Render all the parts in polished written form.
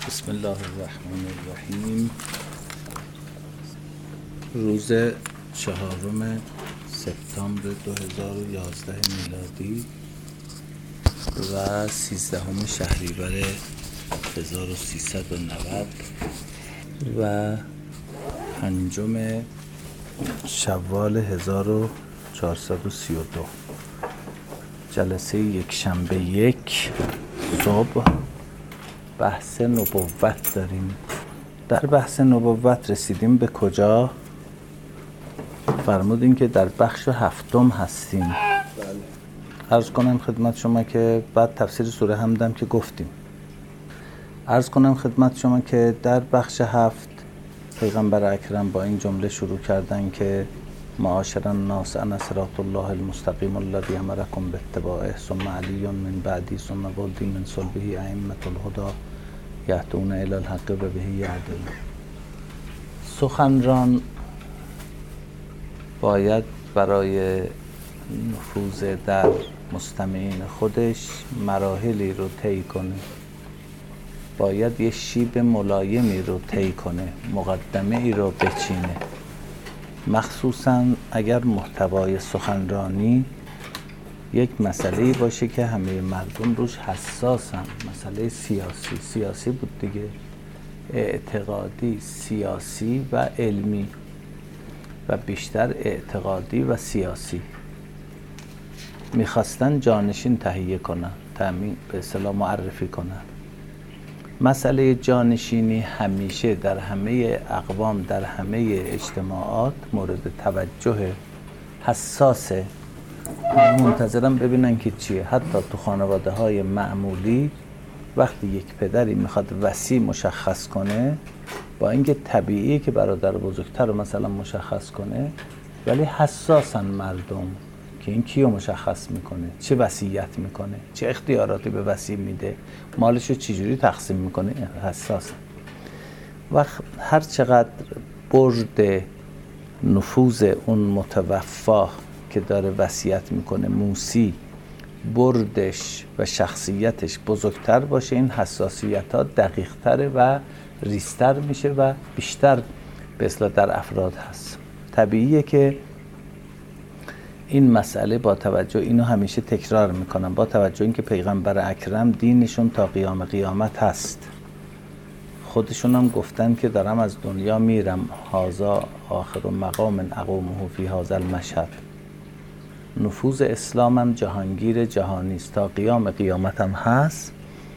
بسم الله الرحمن الرحیم. روز 4 سپتامبر 2011 میلادی و 13 شهریور 1390 و 5 شوال 1432 جلسه یک شنبه یک صبح بحث نبوت داریم. در بحث نبوت رسیدیم به کجا؟ فرمودیم که در بخش 7 هستیم. عرض کنم خدمت شما که بعد تفسیر سوره حمدم که گفتیم. عرض کنم خدمت شما که در بخش 7 پیغمبر اکرم با این جمله شروع کردن که معاشر الناس انا صراط الله المستقیم الذی امرکم باتباعه ثم علی من بعدی ثم ولدی من صلبه ائمة الهدی یهدون الی الحق و به یهدون. سخنران باید برای نفوذ در مستمعین خودش مراحلی رو طی کنه، باید یه شیب ملایمی رو طی کنه، مقدمه ای رو بچینه، مخصوصاً اگر محتوای سخنرانی یک مسئله‌ای باشه که همه مردم روش حساسن. مسئله سیاسی بود دیگه، اعتقادی، سیاسی و علمی و بیشتر اعتقادی و سیاسی. میخواستن جانشین تهیه کنن، به اصطلاح معرفی کنن. مسئله جانشینی همیشه در همه اقوام، در همه اجتماعات مورد توجه حساسه. منتظرم ببینن که چیه. حتی تو خانواده های معمولی وقتی یک پدری میخواد وصی مشخص کنه، با اینکه طبیعیه که برادر بزرگتر رو مثلا مشخص کنه، ولی حساسن مردم که این کیو مشخص میکنه، چه وصیت میکنه، چه اختیاراتی به وصی میده، مالشو چجوری تقسیم میکنه. حساسن. و هر چقدر برد نفوذ اون متوفا که داره وصیت میکنه، موصی، بردش و شخصیتش بزرگتر باشه، این حساسیت ها دقیق تره و ریزتر میشه و بیشتر به اصطلاح در افراد هست. طبیعیه که این مسئله با توجه، اینو همیشه تکرار میکنم، با توجه اینکه پیغمبر اکرم دینشون تا قیام قیامت هست، خودشون هم گفتن که دارم از دنیا میرم، هذا آخر مقام اقومه فی هذا المشهد. نفوذ اسلام هم جهانگیر جهانی است، تا قیام قیامت هم هست.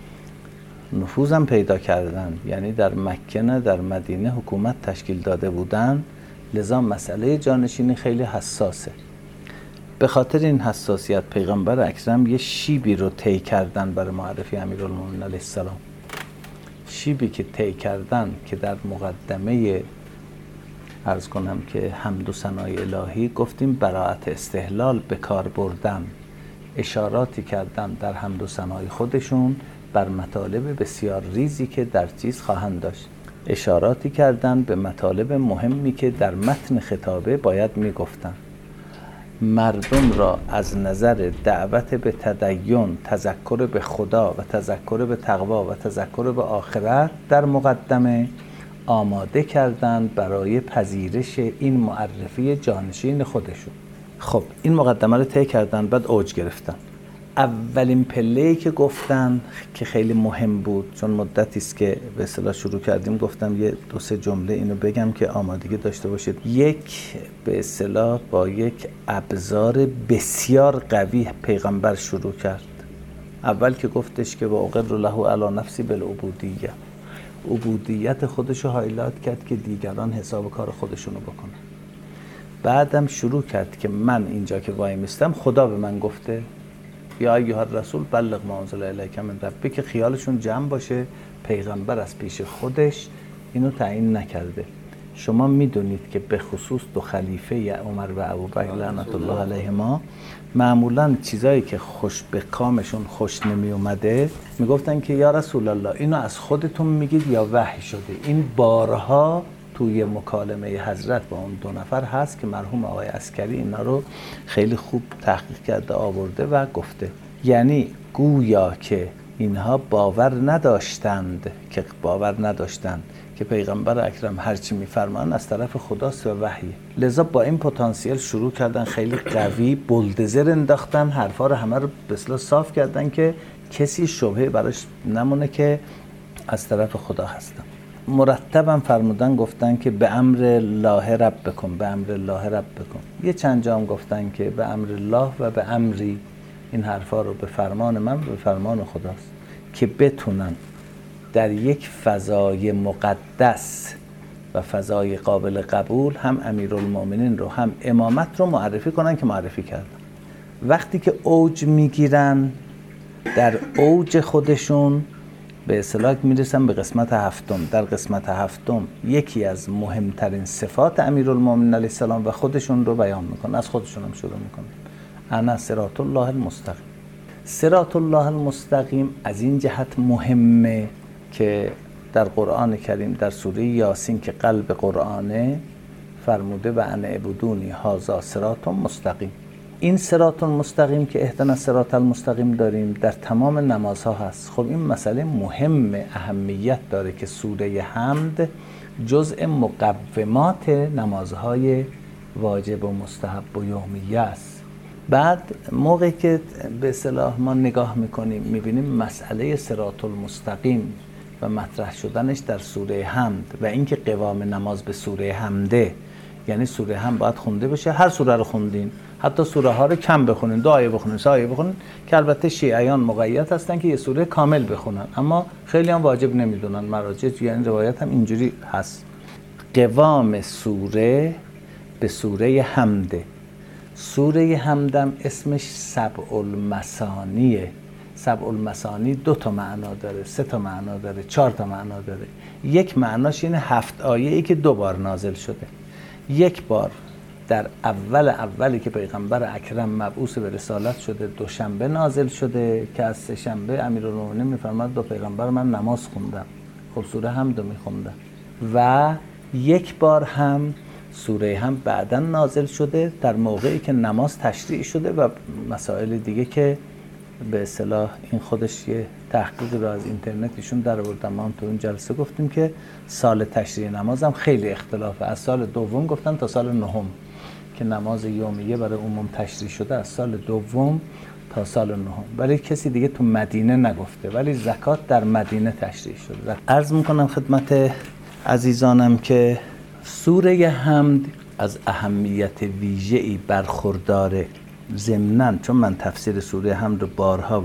نفوذم پیدا کردن، یعنی در مکه نه در مدینه حکومت تشکیل داده بودن، لذا مسئله جانشینی خیلی حساسه. به خاطر این حساسیت پیغمبر اکرم یه شیبی رو طی کردن برای معرفی امیرالمومنین علیه السلام. شیبی که طی کردن که در مقدمه عرض کنم که حمد و ثنای الهی گفتیم براءت استحلال به کار بردن، اشاراتی کردن در حمد و ثنای خودشون بر مطالب بسیار ریزی که در چیز خواهند داشت، اشاراتی کردن به مطالب مهمی که در متن خطابه باید میگفتن. مردم را از نظر دعوت به تدین، تذکر به خدا و تذکر به تقوا و تذکر به آخرت در مقدمه آماده کردند برای پذیرش این معرفی جانشین خودشون. خب این مقدمه رو طی کردن، بعد اوج گرفتن. اولین پله‌ای که گفتن که خیلی مهم بود، چون مدتی است که به اصطلاح شروع کردیم، گفتم یه 2-3 جمله اینو بگم که آمادگی داشته باشید. یک، به اصطلاح با یک ابزار بسیار قوی پیغمبر شروع کرد. اول که گفتش که با اقر له علی نفسی بالعبودیه، عبودیت خودشو هایلایت کرد که دیگران حساب کار خودشونو بکنن. بعدم شروع کرد که من اینجا که وای میستم خدا به من گفته یا ایها الرسول بلغ ما انزل الیک من ربک، که خیالشون جمع باشه پیغمبر از پیش خودش اینو تعیین نکرده. شما میدونید که به خصوص 2 خلیفه عمر و ابوبکر لعنت الله علیهما معمولا چیزایی که خوش به کامشون خوش نمی اومده میگفتن که یا رسول الله اینو از خودتون میگید یا وحی شده. این بارها توی مکالمه حضرت با اون 2 نفر هست که مرحوم آقای عسکری اینا رو خیلی خوب تحقیق کرده آورده و گفته. یعنی گویا که اینها باور نداشتند که پیغمبر اکرم هرچی میفرمان از طرف خداست و وحیه. لذا با این پتانسیل شروع کردن خیلی قوی بولدزر انداختن، حرفا رو همه رو به اصطلاح صاف کردن که کسی شبهه براش نمونه که از طرف خدا هستن. مرتبا فرمودن گفتن که به امر الله ربکم، به امر الله ربکم. یه چند جا هم گفتن که به امر الله و به امری. این حرفا رو به فرمان من و به فرمان خداست که بتونن در یک فضای مقدس و فضای قابل قبول هم امیرالمومنین رو هم امامت رو معرفی کنن که معرفی کردن. وقتی که اوج میگیرن در اوج خودشون به اصطلاح میرسن به قسمت هفتم. در قسمت هفتم یکی از مهمترین صفات امیرالمومنین علیه السلام و خودشون رو بیان میکنن، از خودشون هم شروع میکنن. انا صراط الله المستقیم. صراط الله المستقیم از این جهت مهمه که در قرآن کریم در سوره یاسین که قلب قرآنه فرموده و ان اعبدونی هذا صراط مستقیم. این صراط مستقیم که اهدنا الصراط المستقیم داریم در تمام نمازها هست. خب این مسئله مهم اهمیت داره که سوره حمد جزء مقومات نمازهای واجب و مستحب و یومیه است. بعد موقعی که به اصطلاح ما نگاه میکنیم میبینیم مسئله صراط المستقیم و مطرح شدنش در سوره حمد و اینکه قوام نماز به سوره حمده، یعنی سوره حمد باید خونده بشه. هر سوره رو خوندین، حتی سوره ها رو کم بخونین، 2 آیه بخونین، 3 آیه بخونین، که البته شیعیان مقید هستن که یه سوره کامل بخونن، اما خیلی هم واجب نمیدونن. مراجع یعنی روایت هم اینجوری هست. قوام سوره به سوره حمده. سوره حمدم اسمش سبع المثانیه. سبع المثانی 2 تا معنا داره، 3 تا معنا داره، 4 تا معنا داره. یک معناش اینه 7 آیه‌ای که 2 بار نازل شده. یک بار در اولی که پیغمبر اکرم مبعوث به رسالت شده دوشنبه نازل شده که از سه شنبه امیرالمومنین میفرماد دو پیغمبر من نماز خوندم. خب سوره حمد رو میخوندم. و یک بار هم سوره هم بعداً نازل شده در موقعی که نماز تشریع شده و مسائل دیگه که به اصطلاح این خودش یه تحقیق رو از اینترنت ایشون در آوردن. ما هم تو این جلسه گفتیم که سال تشریع نماز هم خیلی اختلافه. از سال دوم گفتن تا سال نهم که نماز یومیه برای عموم تشریع شده، از سال دوم تا سال نهم. ولی کسی دیگه تو مدینه نگفته، ولی زکات در مدینه تشریع شده. عرض میکنم خدمت عزیزانم که سوره حمد از اهمیت ویژه‌ای برخورداره. ضمناً چون من تفسیر سوره حمد رو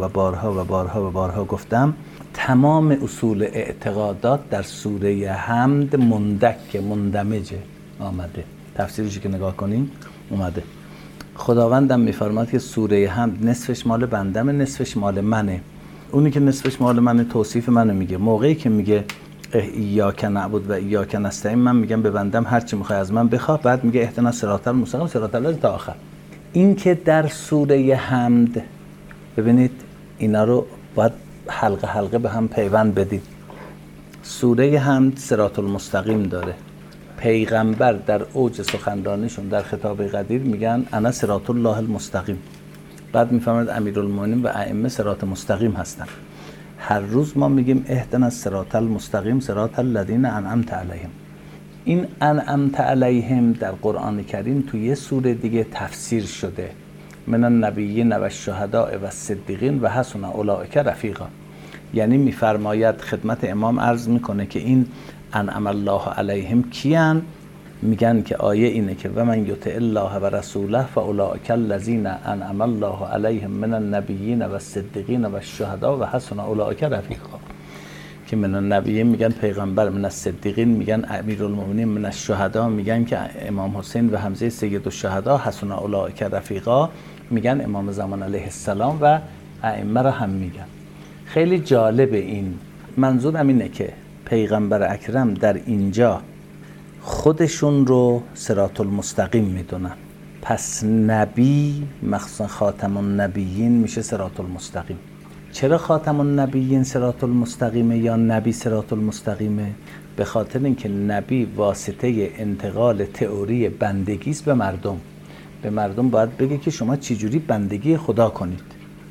بارها گفتم، تمام اصول اعتقادات در سوره حمد مندمجه آمده. تفسیرش که نگاه کنین اومده. خداوندم میفرماد که سوره حمد نصفش مال بندم، نصفش مال منه. اونی که نصفش مال منه توصیف منو میگه. موقعی که میگه ایاک نعبد و ایاک نستعین، من میگم به بندم هر چی میخوای از من بخواه. بعد میگه اهدنا الصراط المستقیم، صراط الله تا آخر. این که در سوره حمد ببینید اینا رو باید حلقه به هم پیوند بدید. سوره حمد صراط المستقیم داره. پیغمبر در اوج سخنرانیشون در خطاب قدیر میگن انا صراط الله المستقیم. بعد میفهمند امیرالمومنین و ائمه صراط مستقیم هستن. هر روز ما میگیم اهدنا الصراط المستقیم صراط الذین انعمت علیهم. این انعمت علیهم در قرآن کریم توی یه سوره دیگه تفسیر شده، من النبیین و الشهداء و الصدیقین و حسن اولئک رفیقا. یعنی میفرماید خدمت امام عرض میکنه که این انعم الله علیهم کیان؟ میگن که آیه اینه که و من یطع الله و رسوله فاولئک الذین انعم الله علیهم من النبیین و الصدیقین و الشهداء و حسن اولئک رفیقا. که من النبیین میگن پیغمبر، من الصدیقین میگن امیرالمومنین، من الشهداء میگن که امام حسین و حمزه سید الشهداء، حسن اولئک رفیقا میگن امام زمان علیه السلام و ائمه را هم میگن. خیلی جالب. این منظورم اینه که پیغمبر اکرم در اینجا خودشون رو صراط المستقیم میدونن، پس نبی مخصوصا خاتم النبیین میشه صراط المستقیم. چرا خاتم النبیین صراط المستقیمه یا نبی صراط المستقیمه؟ به خاطر اینکه نبی واسطه انتقال تئوری بندگی است به مردم. به مردم باید بگه که شما چجوری بندگی خدا کنید.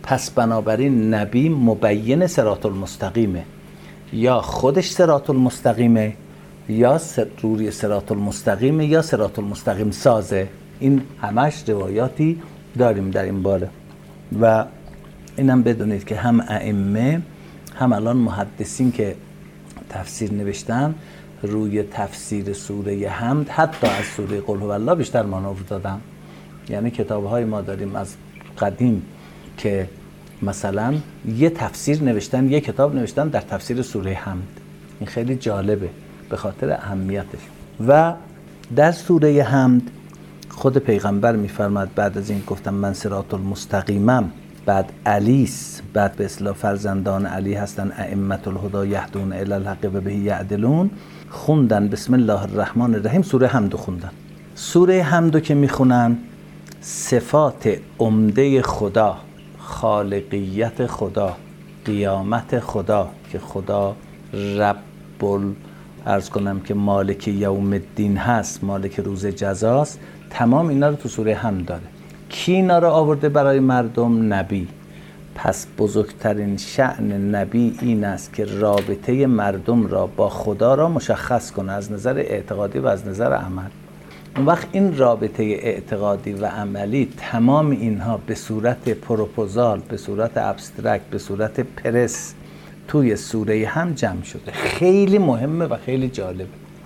پس بنابراین نبی مبین صراط المستقیمه، یا خودش صراط المستقیمه یا روی صراط المستقیمه یا صراط المستقیم سازه. این همش روایاتی داریم در این باره و اینم بدونید که هم ائمه هم الان محدثین که تفسیر نوشتن روی تفسیر سوره حمد حتی از سوره قل هو الله بیشتر مانور دادن. یعنی کتاب‌های ما داریم از قدیم که مثلا یه تفسیر نوشتن، یه کتاب نوشتن در تفسیر سوره حمد. این خیلی جالبه به خاطر اهمیتش. و در سوره حمد خود پیغمبر میفرماد بعد از این گفتم من صراط المستقیمم، بعد علیس، بعد به اصطلاح فرزندان علی هستن ائمه الهدی یهدون الی الحق و به یعدلون، خوندن بسم الله الرحمن الرحیم سوره حمد خوندن. سوره حمد که میخونن صفات عمده خدا، خالقیت خدا، قیامت خدا که خدا رب عرض کنم که مالک یوم الدین هست، مالک روز جزاست، تمام اینا رو تو سوره حمد داره. کی اینا رو آورده برای مردم؟ نبی. پس بزرگترین شأن نبی این است که رابطه مردم را با خدا را مشخص کنه از نظر اعتقادی و از نظر عمل. اون وقت این رابطه اعتقادی و عملی تمام اینها به صورت پروپوزال، به صورت ابسترکت، به صورت پرس توی سوره هم جمع شده. خیلی مهمه و خیلی جالبه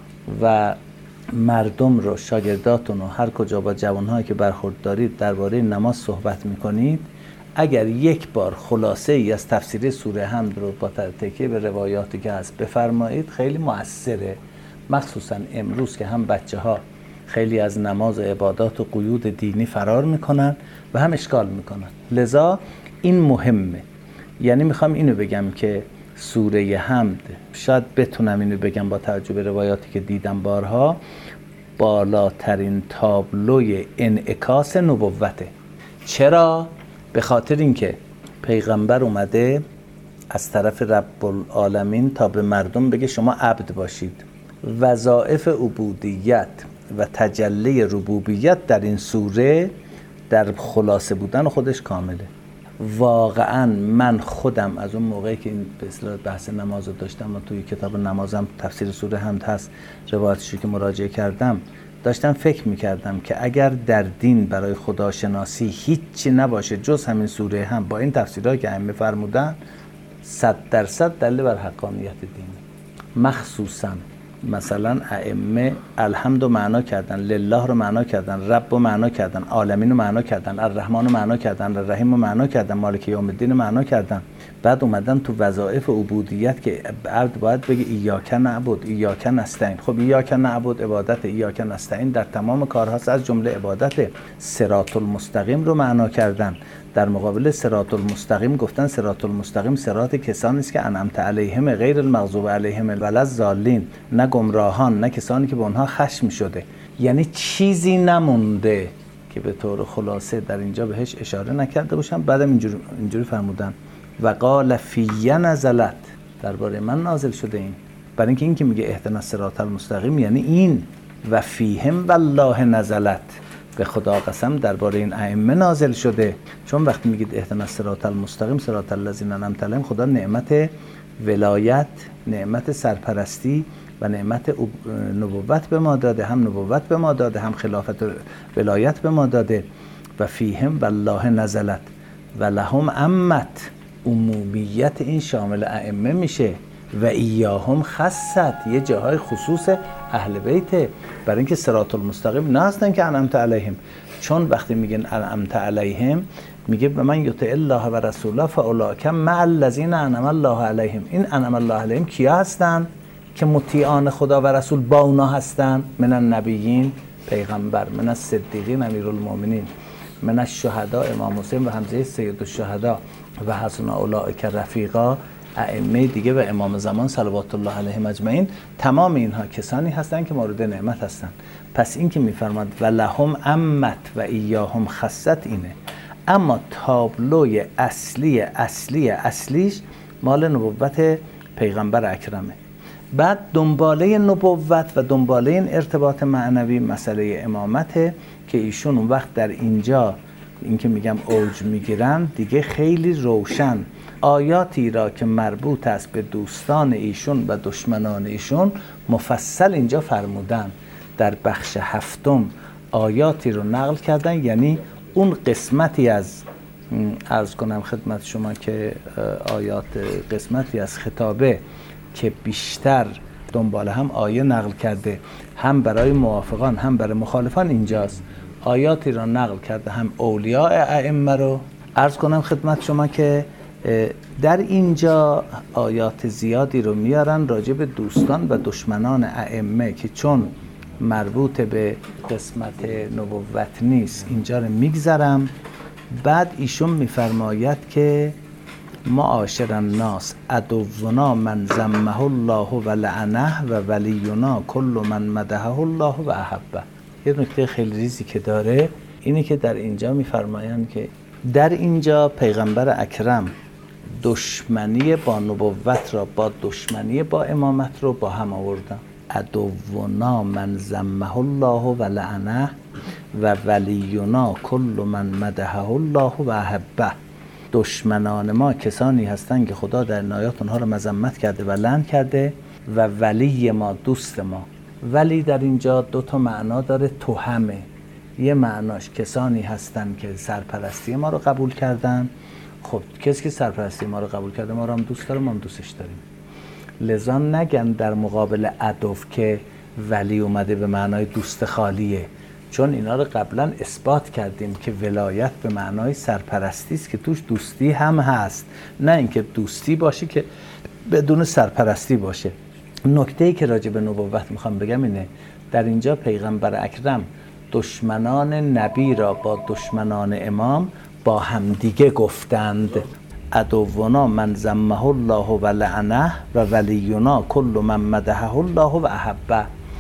و مردم رو، شاگرداتون رو، هر کجا با جوانهایی که برخورد دارید درباره نماز صحبت میکنید، اگر یک بار خلاصه ای از تفسیر سوره حمد رو با تکیه به روایاتی که هست بفرمایید خیلی مؤثره. مخصوصا امروز که هم بچه ها خیلی از نماز و عبادات و قیود دینی فرار میکنن و هم اشکال میکنن، لذا این مهمه. یعنی میخوام اینو بگم که سوره حمد، شاید بتونم اینو بگم با توجه به روایاتی که دیدم بارها، بالاترین تابلوی انعکاس نبوته. چرا؟ به خاطر اینکه پیغمبر اومده از طرف رب العالمین تا به مردم بگه شما عبد باشید. وظایف عبودیت و تجلی ربوبیت در این سوره در خلاصه بودن خودش کامله. واقعا من خودم از اون موقعی که این به اصطلاح بحث نماز رو داشتم و توی کتاب نمازم تفسیر سوره حمد هست روایتشو که مراجعه کردم، داشتم فکر میکردم که اگر در دین برای خداشناسی هیچی نباشه جز همین سوره حمد با این تفسیرهایی که ائمه فرمودن 100% دلیل بر حقانیت دین. مخصوصا مثلا ائمه الحمد رو معنا کردن، لله رو معنا کردن، رب رو معنا کردن، عالمین رو معنا کردن، الرحمن رو معنا کردن، الرحیم رو معنا کردن، مالک یوم الدین رو معنا کردن. بعد اومدن تو وظایف عبودیت که عبد باید بگه ایاک نعبد ایاک نستعین. خب ایاک نعبد عبادت، ایاک نستعین در تمام کارهاست از جمله عبادت. صراط المستقیم رو معنا کردن، در مقابل صراط المستقیم گفتن صراط المستقیم صراط کسانی است که انعمت علیهم غیر المغضوب علیهم ولا الضالین، نه گمراهان نه کسانی که به اونها خشم شده. یعنی چیزی نمونده که به طور خلاصه در اینجا بهش اشاره نکرده باشم. بعدم اینجوری فرمودن و قال فی نزلت، درباره من نازل شده این. برای اینکه این که میگه اهدنا الصراط المستقیم یعنی این، و فیهم والله نزلت، به خدا قسم درباره این ائمه نازل شده. چون وقتی میگید اهدنا الصراط المستقیم صراط الذین انعمت علیهم، خدا نعمت ولایت، نعمت سرپرستی و نعمت نبوت به ما داده، هم نبوت به ما داده هم خلافت ولایت به ما داده. و فیهم والله نزلت و لهم عمت، عمومیت این شامل ائمه میشه، و ایاهم خصت، یه جاهای خصوص اهل بیته. برای اینکه صراط المستقیم نه هستن که انعمت علیهم، چون وقتی میگن انعمت علیهم میگه به من یطع الله و رسوله فاولئک مع الذین انعم الله علیهم. این انعم الله علیهم کیا هستن؟ که مطیعان خدا و رسول با اونا هستن. من النبیین، پیغمبر، من الصدیقین امیرالمؤمنین، من الشهداء امام حسین و حمزه سید الشهداء و حسن اولئک رفیقا، ائمه دیگه و امام زمان صلوات الله علیهم اجمعین. تمام اینها کسانی هستند که مورد نعمت هستند. پس این که میفرماد و لهم عمت و ایاهم خصت اینه. اما تابلوی اصلیش مال نبوت پیغمبر اکرمه. بعد دنباله نبوت و دنباله این ارتباط معنوی مسئله امامته که ایشون اون وقت در اینجا این که میگم اوج میگیرن دیگه خیلی روشن آیاتی را که مربوط است به دوستان ایشون و دشمنان ایشون مفصل اینجا فرمودن. در بخش 7 آیاتی رو نقل کردن، یعنی اون قسمتی از عرض کنم خدمت شما که آیات قسمتی از خطابه که بیشتر دنبال هم آیه نقل کرده، هم برای موافقان هم برای مخالفان اینجاست. آیاتی را نقل کرده هم اولیاء ائمه رو. عرض کنم خدمت شما که در اینجا آیات زیادی رو میارن راجع به دوستان و دشمنان ائمه که چون مربوط به قسمت نبوت نیست اینجا رو میگذرم. بعد ایشون میفرماید که معاشر الناس عدونا من ذمه الله و لعنه و ولینا کل من مدحه الله و احبه. یه نکته خیلی ریزی که داره اینه که در اینجا میفرمایند که در اینجا پیغمبر اکرم دشمنی با نبوت را با دشمنی با امامت رو با هم آوردن. عدونا من ذمه الله و لعنه و ولینا کل من مدحه الله و احبه. دشمنان ما کسانی هستند که خدا در این آیات اونها رو مذمت کرده و لعن کرده و ولی ما دوست ما. ولی در اینجا 2 معنا داره. توهمه، یه معناش کسانی هستند که سرپرستی ما رو قبول کردن. خب کسی که سرپرستی ما رو قبول کرده ما رو هم دوست داره، ما هم دوستش داریم. لذا نگن در مقابل عدو که ولی اومده به معنای دوست خالیه، چون اینا رو قبلا اثبات کردیم که ولایت به معنای سرپرستی است که توش دوستی هم هست، نه اینکه دوستی باشه که بدون سرپرستی باشه. نکته‌ای که راجع به نبوت میخوام بگم اینه، در اینجا پیغمبر اکرم دشمنان نبی را با دشمنان امام با همدیگه گفتند. عدونا من ذمه الله و لعنه و ولینا کل من مدحه الله و احبه.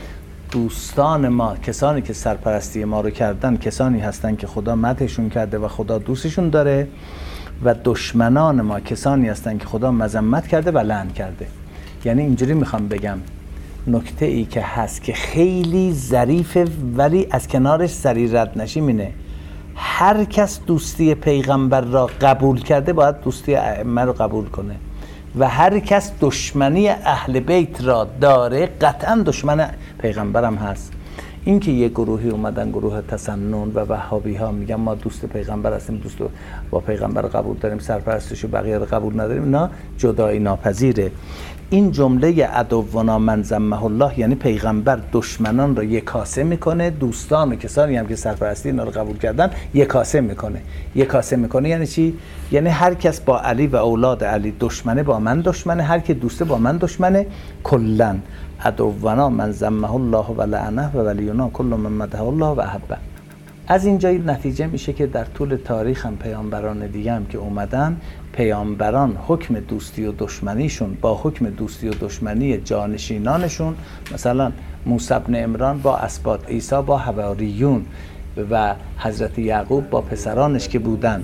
دوستان ما کسانی که سرپرستی ما رو کردن کسانی هستند که خدا مدحشون کرده و خدا دوستشون داره، و دشمنان ما کسانی هستند که خدا مذمت کرده و لعن کرده. یعنی اینجوری میخوام بگم نکته ای که هست که خیلی ظریفه ولی از کنارش سری رد نشیم اینه، هر کس دوستی پیغمبر را قبول کرده باید دوستی ائمه رو قبول کنه و هر کس دشمنی اهل بیت را داره قطعا دشمن پیغمبرم هست. این که یه گروهی اومدن، گروه تسنن و وهابی ها، میگن ما دوست پیغمبر هستیم، دوست با پیغمبر قبول داریم، سرپرستش و بقیه رو قبول نداریم، اینا جدایی ناپذیره. این جمله عدونا من ذمه الله یعنی پیغمبر دشمنان رو یکاسه میکنه، دوستان و کسانی هم که سرپرستی اینا رو قبول کردن یکاسه میکنه. یکاسه میکنه یعنی چی؟ یعنی هر کس با علی و اولاد علی دشمنه با من دشمنه، هر کی دوسته با من دشمنه. کلا عدونا من ذمه الله و لعنه و ولینا کل من مدحه الله و احبه. از اینجا نتیجه میشه که در طول تاریخ هم پیامبران دیگه هم که اومدن، پیامبران حکم دوستی و دشمنیشون با حکم دوستی و دشمنی جانشینانشون، مثلا موسی بن عمران با اسباط، عیسی با حواریون و حضرت یعقوب با پسرانش که بودن،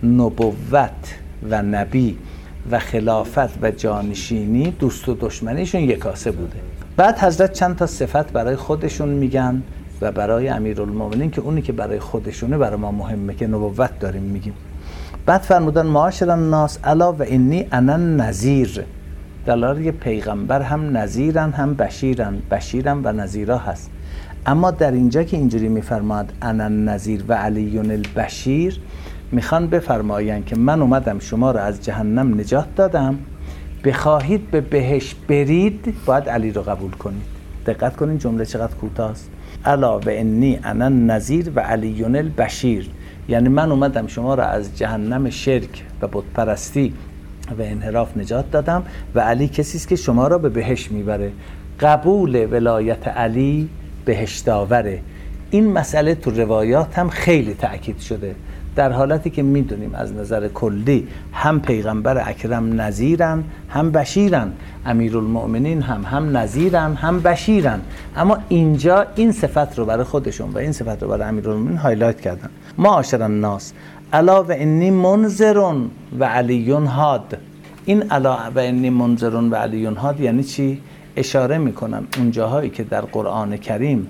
نبوت و نبی و خلافت و جانشینی دوست و دشمنیشون یکاسه بوده. بعد حضرت چند تا صفت برای خودشون میگن و برای امیرالمومنین که اونی که برای خودشونه برای ما مهمه که نبوت داریم میگیم. بعد فرمودن معاشر الناس الا و انی انا نذیر. دلاره پیغمبر هم نذیرن هم بشیرن و نذیرا هست. اما در اینجا که اینجوری میفرماد انا نذیر و علی البشیر، میخوان بفرماین که من اومدم شما رو از جهنم نجات دادم، بخواهید به بهشت برید باید علی رو قبول کنید. دقت کنین جمله چقدر کوتاست. الا و انی انا نذیر و علی البشیر، یعنی من اومدم شما را از جهنم شرک و بت پرستی و انحراف نجات دادم و علی کسی است که شما را به بهشت میبره. قبول ولایت علی بهشت آوره. این مسئله تو روایات هم خیلی تأکید شده، در حالتی که میدونیم از نظر کلی هم پیغمبر اکرم نذیرن هم بشیرن، امیرالمؤمنین هم نذیرن هم بشیرن، اما اینجا این صفت رو برای خودشون و این صفت رو برای امیرالمؤمنین هایلایت کردن. معاشر الناس الا و انی منذر و علی هاد. این الا و انی منذر و علی هاد یعنی چی؟ اشاره میکنن اون جاهایی که در قرآن کریم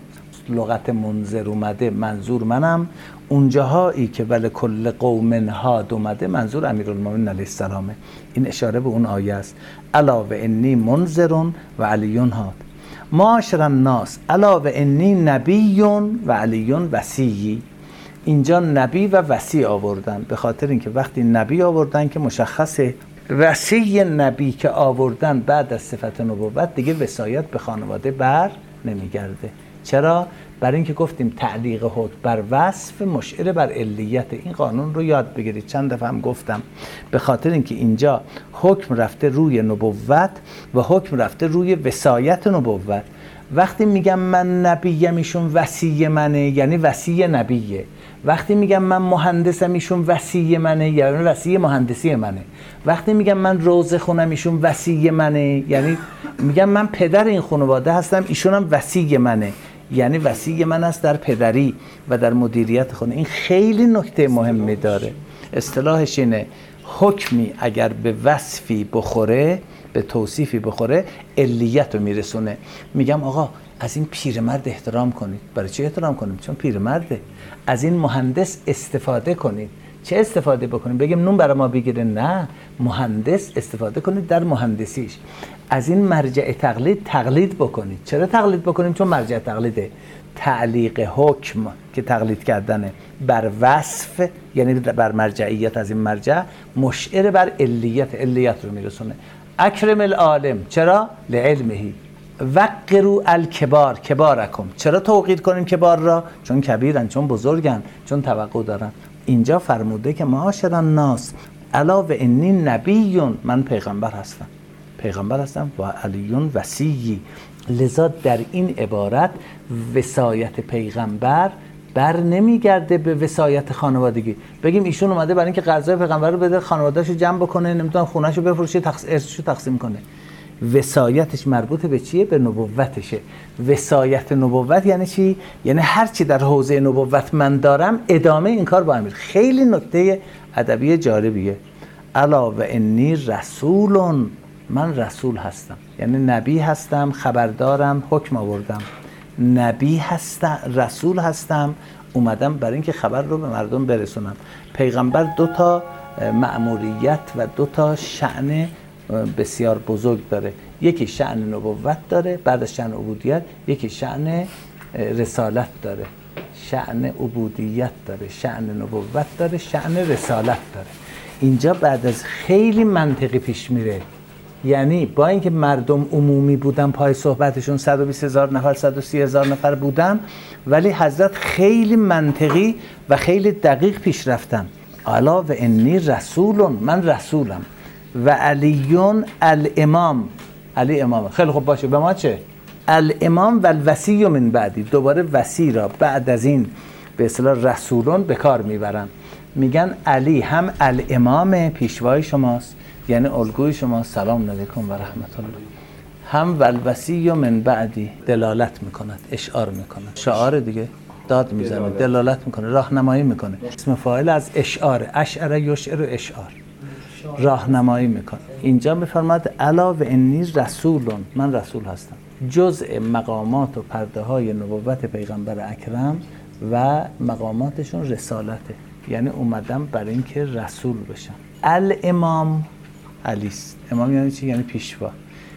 لغت منذر اومده منظور منم، اونجاهایی که ولی کل قوم هاد اومده منظور امیرالمومنین علیه السلامه. این اشاره به اون آیه است. الا و انی منذر و علی هاد. معاشر الناس الا و انی نبی و علی وصی. اینجا نبی و وصی آوردن به خاطر اینکه وقتی نبی آوردن که مشخصه، وصی نبی که آوردن بعد از صفت نبوت دیگه وصایت به خانواده بر نمیگرده. چرا؟ برای اینکه گفتیم تعلیق حکم بر وصف مشعر بر علیت. این قانون رو یاد بگیرید، چند دفعه هم گفتم. به خاطر اینکه اینجا حکم رفته روی نبوت و حکم رفته روی وصایت نبوت. وقتی میگم من نبیم ایشون وصی منه یعنی وصی نبیه. وقتی میگم من مهندسم ایشون وصی منه یعنی وصی مهندسی منه. وقتی میگم من روزه خونم ایشون وصی منه یعنی میگم من پدر این خانواده هستم ایشون هم وصی منه، یعنی وصی من است در پدری و در مدیریت خونه. این خیلی نکته مهمی داره. اصطلاحش اینه حکمی اگر به وصفی بخوره، به توصیفی بخوره، علیت رو میرسونه. میگم آقا از این پیرمرد احترام کنید. برای چی احترام کنید؟ چون پیرمرده. از این مهندس استفاده کنید. چه استفاده بکنید؟ بگیم نون برای ما بگیره؟ نه، مهندس استفاده کنید در مهندسیش. از این مرجع تقلید بکنید. چرا تقلید بکنیم؟ چون مرجع تقلیده. تعلیق حکم که تقلید کردنه بر وصف یعنی بر مرجعیت، از این مرجع مشعر بر علیت رو میرسونه. اکرم العالم، چرا؟ لعلمه. وقروا الکبار کبارکم. چرا توقیر کنیم کبار را؟ چون کبیرن، چون بزرگن، چون توقع دارن. اینجا فرموده که معاشر الناس الا و انی نبی، من پیغمبر هستم و علی وصی. لذا در این عبارت وصایت پیغمبر بر نمیگرده به وصایت خانوادگی. بگیم ایشون اومده برای اینکه قرضای پیغمبر رو بده، خانواده‌اشو جمع بکنه، نمیدونم خونه‌شو بفروشه، ارثشو تقسیم کنه. وصایتش مربوط به چیه؟ به نبوتشه. وصایت نبوت یعنی چی؟ یعنی هر چی در حوزه نبوت من دارم ادامه این کار با امیر. خیلی نکته ادبی جالبیه. الا و انی رسول، من رسول هستم، یعنی نبی هستم، خبردارم، حکم آوردم. نبی هستم، رسول هستم، اومدم برای اینکه خبر رو به مردم برسونم. پیغمبر 2 مأموریت و 2 شأن بسیار بزرگ داره. یکی شأن نبوت داره، بعد از شأن عبودیت یکی شأن رسالت داره. شأن عبودیت داره، شأن نبوت داره، شأن رسالت داره. اینجا بعد از خیلی منطقی پیش میره. یعنی با اینکه مردم عمومی بودن، پای صحبتشون 120,000 نفر 130,000 نفر بودن، ولی حضرت خیلی منطقی و خیلی دقیق پیش رفتن. الا و انی رسول، من رسولم، و علیون الامام، علی امامه. خیلی خوب باشه، به ما چه؟ الامام و الوصی من بعدی. دوباره وصی را بعد از این به اصطلاح رسولون به کار میبرن. میگن علی هم الامام، پیشوای شماست، یعنی الگوی شما، سلام علیکم و رحمت الله، هم والوصی من بعدی، دلالت میکند، اشعار میکند. شعار دیگه، داد میزنه، دلالت میکنه، راهنمایی میکنه. اسم فاعل از اشعار، اشعر یشعر اشعار، راهنمایی میکنه. اینجا میفرماد الا و انی رسولون، من رسول هستم. جزء مقامات و پرده های نبوت پیغمبر اکرم و مقاماتشون رسالته، یعنی اومدم برای اینکه رسول بشم. الامام علیست. امام یعنی چی؟ یعنی پیشوا.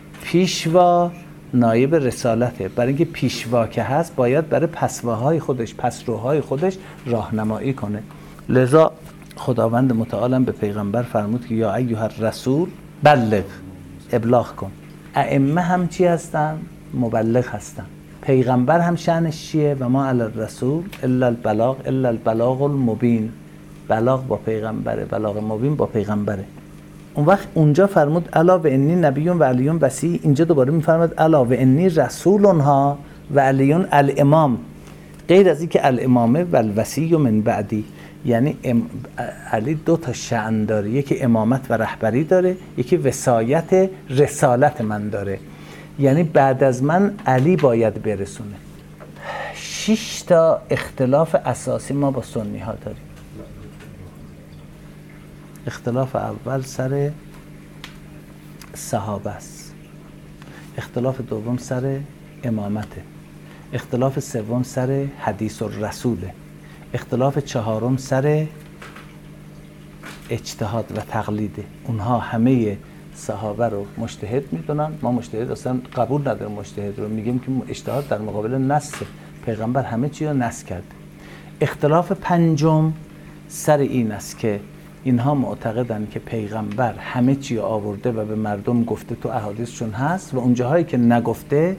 پیشوا نایب رسالته. برای اینکه پیشوا که هست باید برای پسواهای خودش، پسروهای خودش راهنمایی کنه. لذا خداوند متعال به پیغمبر فرمود که یا ایها الرسول بلغ، ابلاغ کن. ائمه هم چی هستن؟ مبلغ هستن. پیغمبر هم شأنش چیه؟ و ما علی الرسول الا البلاغ، الا البلاغ المبین. بلاغ با پیغمبره، بلاغ مبین با پیغمبره. اون وقت اونجا فرمود الا و انی نبیون و علیون وصی. اینجا دوباره میفرماد الا و انی رسولها و علیون الامام. غیر از این که الامامه و الوصی من بعدی، یعنی علی 2 شأن داره. یکی امامت و رهبری داره، یکی وصایت رسالت من داره. یعنی بعد از من علی باید برسونه. 6 اختلاف اساسی ما با سنی ها داریم. اختلاف اول سر صحابه است. اختلاف دوم سر امامته. اختلاف سوم سر حدیث الرسوله. اختلاف چهارم سر اجتهاد و تقلیده. اونها همه صحابه رو مجتهد میدونن، ما مجتهد اصلا قبول نداریم، مجتهد رو میگیم که اجتهاد در مقابل نص، پیغمبر همه چی رو نص کرده. اختلاف پنجم سر این است که اینها معتقدن که پیغمبر همه چی رو آورده و به مردم گفته، تو احادیثشون هست، و اون جاهایی که نگفته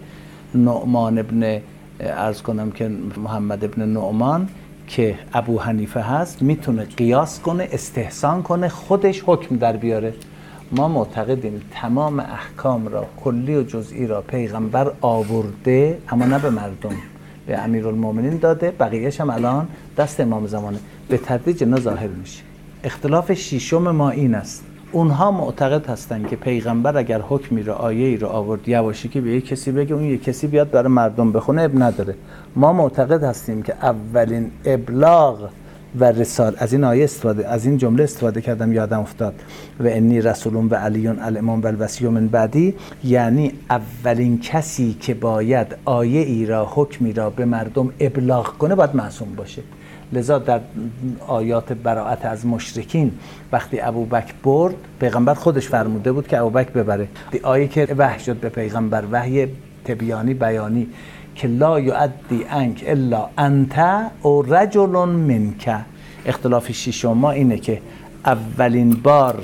نعمان ابن عرض کنم که محمد ابن نعمان که ابو حنیفه هست میتونه قیاس کنه، استحسان کنه، خودش حکم در بیاره. ما معتقدیم تمام احکام را کلی و جزئی را پیغمبر آورده، اما نه به مردم، به امیرالمومنین داده، بقیه‌اش هم الان دست امام زمانه، به تدریج اینا ظاهر میشه. اختلاف ششم ما این است، اونها معتقد هستن که پیغمبر اگر حکمی رو، آیه‌ای رو آورد یواشکی که به یک کسی بگه، اون یک کسی بیاد برای مردم بخونه، اب نداره. ما معتقد هستیم که اولین ابلاغ و رسال، از این آیه استفاده، از این جمله استفاده کردم یادم افتاد، و انی رسول و علی الامام و الوصی من بعدی، یعنی اولین کسی که باید آیه ای را، حکمی را به مردم ابلاغ کنه باید معصوم باشه. لذا در آیات براءت از مشرکین وقتی ابوبکر برد، پیغمبر خودش فرموده بود که ابوبکر ببره. آیه که وحی شد به پیغمبر، وحی تبیانی بیانی، که لا یؤدی عنک الا انت او رجل منک. اختلاف ششم ما اینه که اولین بار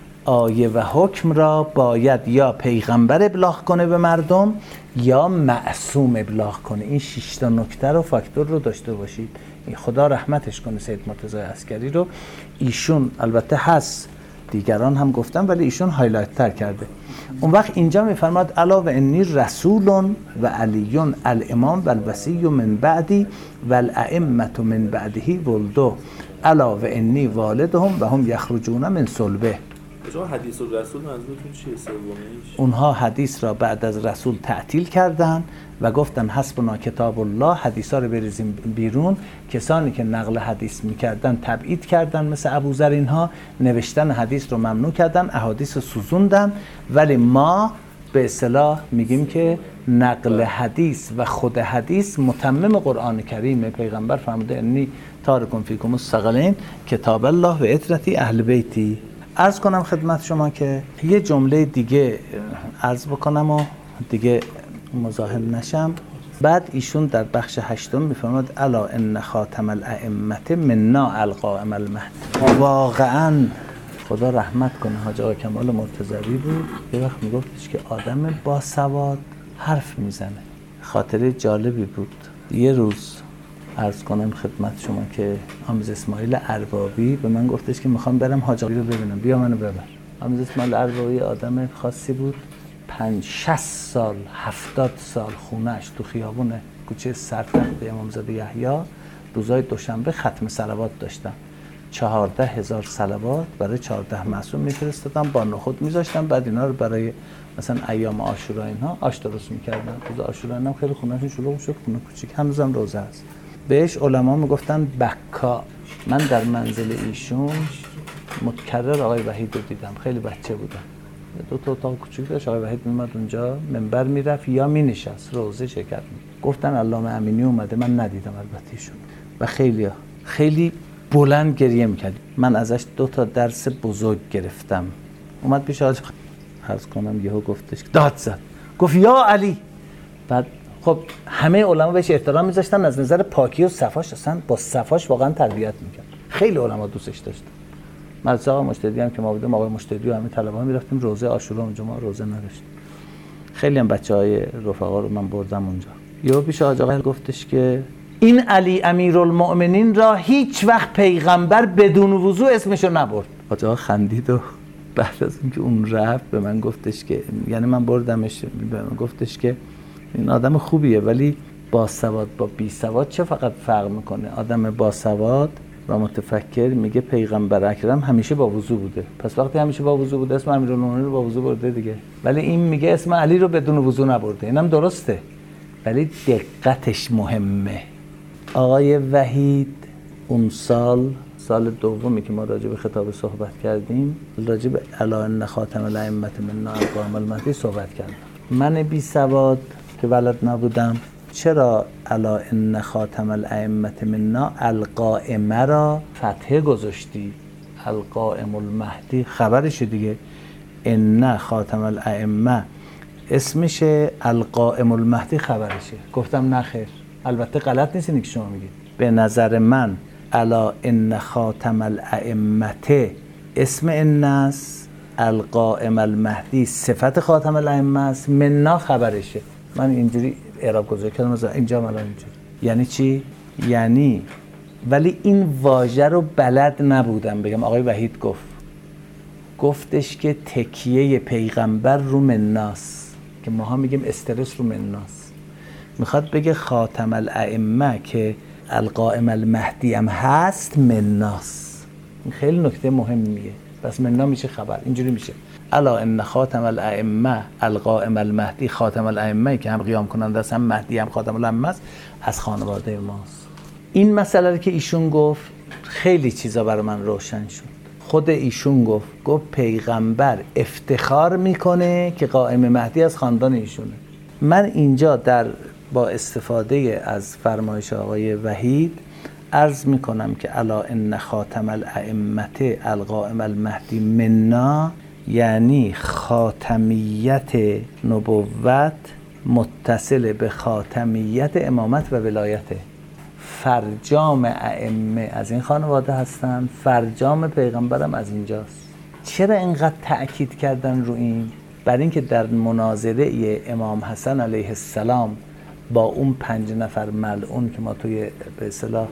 آیه و حکم را باید یا پیغمبر ابلاغ کنه به مردم یا معصوم ابلاغ کنه. این 6 تا نکته رو، فاکتور رو داشته باشید. خدا رحمتش کنه سید مرتضی عسکری رو، ایشون البته هست، دیگران هم گفتن ولی ایشون هایلایت تر کرده. اون وقت اینجا میفرماد الا و انی رسول و علی الامام و الوصی من بعدی و الائمه من بعده ولدو الا و انی والدهم و هم یخرجون من صلبه. شما حدیث الرسول منظورتون چیه سومیش؟ اونها حدیث را بعد از رسول تعطیل کردن و گفتن حسبنا کتاب الله، حدیثا رو بریزیم بیرون. کسانی که نقل حدیث میکردن تبعید کردن، مثل ابوذر، اینها نوشتن حدیث رو ممنوع کردن، احادیث رو سوزوندن. ولی ما به اصطلاح میگیم که نقل حدیث و خود حدیث متمم قرآن کریم. پیغمبر فرموده انی تارکم فیکم الثقلین کتاب الله و عترتی اهل بیتی. عرض کنم خدمت شما که یه جمله دیگه عرض بکنم و دیگه مزاحم نشم. بعد ایشون در بخش 8 میفرماد الا ان خاتم الائمه منا القائم المهدی. واقعا خدا رحمت کنه حاج آقا کمال مرتضوی بود، یه وقت میگفتش که آدم با سواد حرف میزنه. خاطره جالبی بود. یه روز عرض کنم خدمت شما که آموز اسماعیل اربابی به من گفتش که میخوام برم حاج آقا رو ببینم، بیا منو ببر. آموز اسماعیل اربابی آدم خاصی بود، 50 سال 70 سال خونه‌اش تو خیابون کوچه سرتخت امامزاده یحیی روزای دوشنبه ختم صلوات داشتن. 14,000 صلوات برای 14 معصوم میفرستادن، با نخود میذاشتن، بعد اینا رو برای مثلا ایام عاشورا اینها آش درست میکردن. روز عاشورا اینا خیلی خونه‌شون شلوغ شد، خونه کوچیک، هنوزم روزه است. بهش علما میگفتن بکا. من در منزل ایشون متکرر آقای وحید رو دیدم، خیلی بچه بودم. 2 تا اتاق کوچیک داشت، آقای وحید میومد اونجا منبر میرفت یا مینشست، روزه شرکت می‌کرد. گفتن علامه امینی اومده، من ندیدم البته ایشون، و خیلی بلند گریه میکرد. من ازش 2 تا درس بزرگ گرفتم. اومد پیش حاج عرض کنم، یهو گفتش داد زد، گفت یا علی. بعد خب همه علما بهش احترام میذاشتن، از نظر پاکی و صفاش اصلا با صفاش واقعا تربیت میکرد. خیلی علما دوستش داشتن. مدرسه آقای مجتهدی هم که ما بودیم، آقای مجتهدی و همه طلبه‌ها میرفتیم روزه عاشورا اونجا، ما روزه نداشتیم. خیلی هم بچهای رفقا رو من بردم اونجا. یهو پیش حاج آقا گفتش که این علی امیرالمؤمنین را هیچ وقت پیغمبر بدون وضو اسمشو نبرد. حاج آقا خندید و بعد از اینکه اون رفت به من گفتش که، یعنی من بردمش، به من گفتش که این آدم خوبیه ولی باسواد با بی سواد چه فقط فرق میکنه؟ آدم باسواد و متفکر میگه پیغمبر اکرم همیشه با وضو بوده، پس وقتی همیشه با وضو بوده اسم امیرالمومنین رو با وضو برده دیگه. ولی این میگه اسم علی رو بدون وضو نبرده، اینم درسته ولی دقتش مهمه. آقای وحید اون سال دومی که ما راجع به خطاب صحبت کردیم، راجع به الا ان خاتم الائمه منا القائم المهدی صحبت کردم. من بی سواد که ولد نبودم، چرا الا ان خاتم الائمه منا القائمه را فتحه گذاشتی؟ القائم المهدی خبرشه دیگه. ان خاتم الائمه اسمشه، القائم المهدی خبرشه. گفتم نه خیر، البته غلط نیست اینی که شما میگید. به نظر من الا ان خاتم الائمه اسم ان است، القائم المهدی صفت خاتم الائمه است، منا خبرشه. من اینجوری اعراب گذاری کردم از اینجا الان اینجوری. یعنی چی؟ یعنی ولی این واژه رو بلد نبودم بگم. آقای وحید گفتش که تکیه پیغمبر رو مناست، که ماها میگیم استرس رو مناست. میخواد بگه خاتم الائمه که القائم المهدی هم هست مناست. این خیلی نکته مهمیه. پس منا میشه خبر، اینجوری میشه الا ان خاتم الائمه القائم المهدی، خاتم الائمه که هم قیام کننده است هم مهدی هم خاتم الائمه است، از خانواده ماست. این مسئله رو که ایشون گفت خیلی چیزا برای من روشن شد. خود ایشون گفت پیغمبر افتخار میکنه که قائم مهدی از خاندان ایشونه. من اینجا با استفاده از فرمایش آقای وحید عرض میکنم که الا ان خاتم الائمه القائم المهدی منا، یعنی خاتمیت نبوت متصل به خاتمیت امامت و ولایته. فرجام ائمه از این خانواده هستن، فرجام پیغمبرم از اینجاست. چرا اینقدر تأکید کردن رو این؟ برای اینکه در مناظره امام حسن علیه السلام با اون 5 نفر ملعون که ما توی به اصطلاح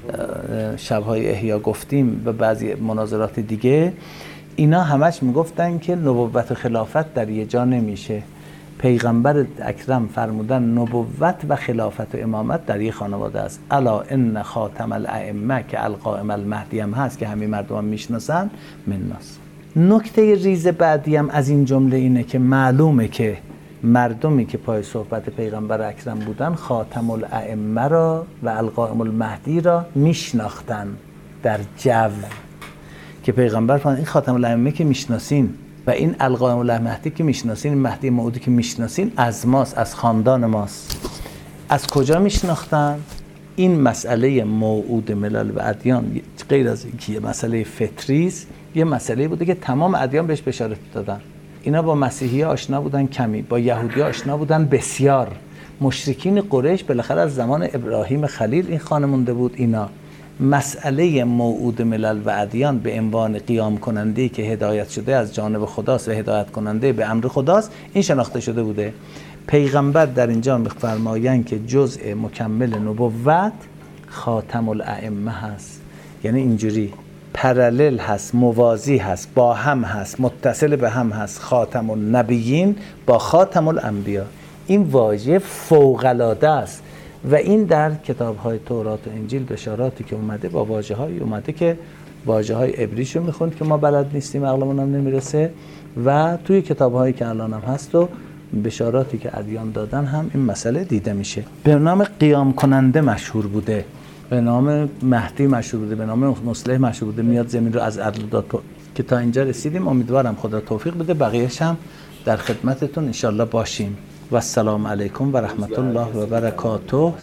شب‌های احیا گفتیم و بعضی مناظرات دیگه، اینا همش میگفتن که نبوت و خلافت در یه جا نمیشه. پیغمبر اکرم فرمودن نبوت و خلافت و امامت در یه خانواده است. الا ان خاتم الائمه که القائم المهدی هم هست که همه مردم هم میشناسن مناس. نکته ریز بعدی هم از این جمله اینه که معلومه که مردمی که پای صحبت پیغمبر اکرم بودن خاتم الائمه را و القائم المهدی را میشناختن در جو که پیغمبر فرمود این خاتم الائمه که میشناسین و این القائم المهدی که میشناسین، این مهدی موعودی که میشناسین از ماست، از خاندان ماست. از کجا میشناختن؟ این مسئله موعود ملل و ادیان غیر از اینکه یه مسئله فطری است، یه مسئله بوده که تمام ادیان بهش بشارت دادن. اینا با مسیحی آشنا بودن کمی، با یهودی آشنا بودن بسیار. مشرکین قریش بالاخره از زمان ابراهیم خلیل این خانه مونده بود. اینا مسئله موعود ملل و ادیان به عنوان قیام کننده که هدایت شده از جانب خداست و هدایت کننده به امر خداست، این شناخته شده بوده. پیغمبر در اینجا می‌فرمایند که جزء مکمل نبوت خاتم الائمه هست. یعنی اینجوری پرالل هست، موازی هست، با هم هست، متصل به هم هست. خاتم النبیین با خاتم الانبیا، این واژه فوق‌العاده است و این در کتاب‌های تورات و انجیل بشاراتی که اومده با واژه‌هایی اومده که واژه‌های عبریشو میخوند که ما بلد نیستیم، عقلمون هم نمیرسه، و توی کتاب‌هایی که الان هم هست و بشاراتی که ادیان دادن هم این مسئله دیده میشه. به نام قیام کننده مشهور بوده، به نام مهدی مشهور بوده، به نام مصلح مشهور بوده، میاد زمین رو از عدل داد. که تا اینجا رسیدیم، امیدوارم خدا توفیق بده، بقیه‌اش هم در خدمتتون انشالله باشیم. و السلام علیکم و رحمت الله و برکاته.